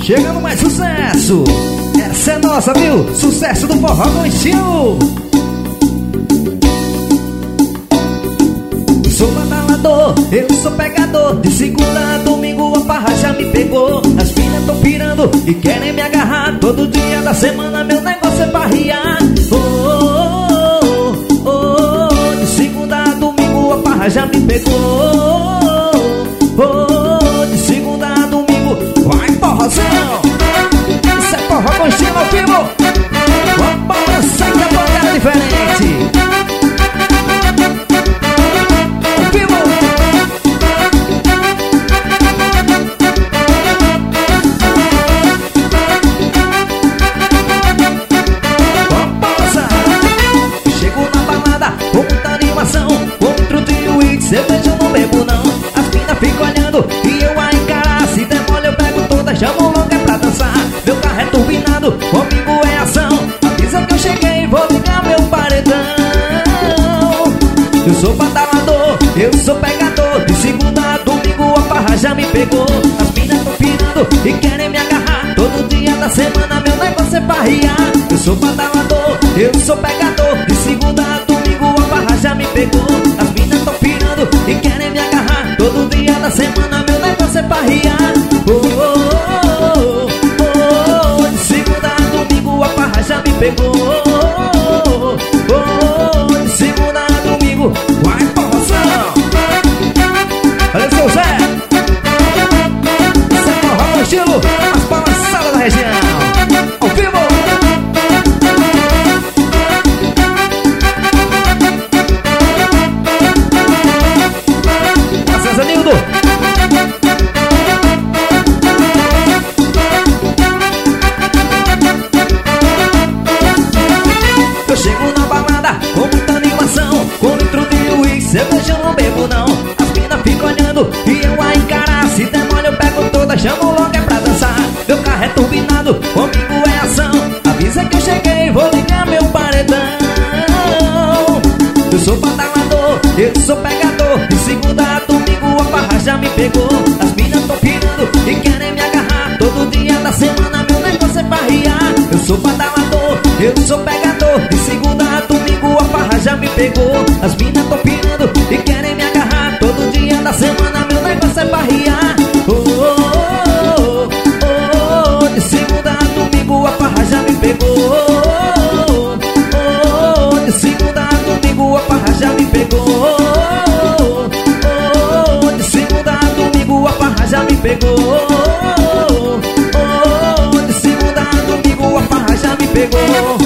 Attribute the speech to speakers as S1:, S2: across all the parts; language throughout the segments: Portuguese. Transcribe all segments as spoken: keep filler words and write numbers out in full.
S1: chegando mais sucesso. Essa é nossa, viu? Sucesso do forró com estilo. Sou badalador, eu sou pegador. De segunda a domingo a farra já me pegou. As filhas tão pirando e querem me agarrar. Todo dia da semana meu negócio é barriar. Oh, oh, oh, oh, oh. De segunda a domingo a farra já me pegou. Oh, oh, de segunda a domingo vai forrozão. Isso é forró com estilo ao vivo. Vamos balançar que a banda é diferente. Cerveja eu não bebo não. As minas ficam olhando e eu a encarar. Se der mole eu pego toda, chamo logo é pra dançar. Meu carro é turbinado, comigo é ação. Avisa que eu cheguei, vou ligar meu paredão. Eu sou badalador, eu sou pegador. De segunda a domingo a farra já me pegou. As minas tão pirando e querem me agarrar. Todo dia da semana meu negócio é farriar. Eu sou badalador, eu sou pegador. De segunda a domingo a farra já me pegou. As minas tão pirando e querem me agarrar. Todo dia da semana meu negócio é farriar. Oh, oh, oh, oh, oh. De segunda a domingo a farra já me pegou. Oh, oh, oh. De segunda a domingo vai forrozão. Olha seu Zé, Zé forró no estilo, as balançadas da região ao vivo. Eu chego na balada com muita animação, com litro de uísque, cerveja eu não bebo não. As minas ficam olhando e eu a encarar. Se der mole eu pego toda, chamo logo é pra dançar. Meu carro é turbinado, comigo é ação. Avisa que eu cheguei, vou ligar meu paredão. Eu sou badalador, eu sou pegador. De segunda a domingo a farra já me pegou. As minas tão pirando e querem me agarrar. Todo dia da semana meu negócio é farriar. Eu sou badalador, eu sou pegador. De segunda a domingo a farra já me pegou. As minas tão pirando e querem me agarrar. Todo dia da semana meu negócio é farriar. Oh, oh, oh, oh. De segunda a domingo a farra já me pegou. Oh, oh, oh. De segunda a domingo a farra já me pegou. Oh, oh, de segunda a domingo a farra já me pegou. Oh, de segunda a domingo a farra já me pegou.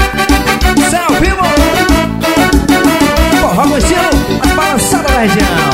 S1: Céu vivo, forró com estilo, as balançadas da região.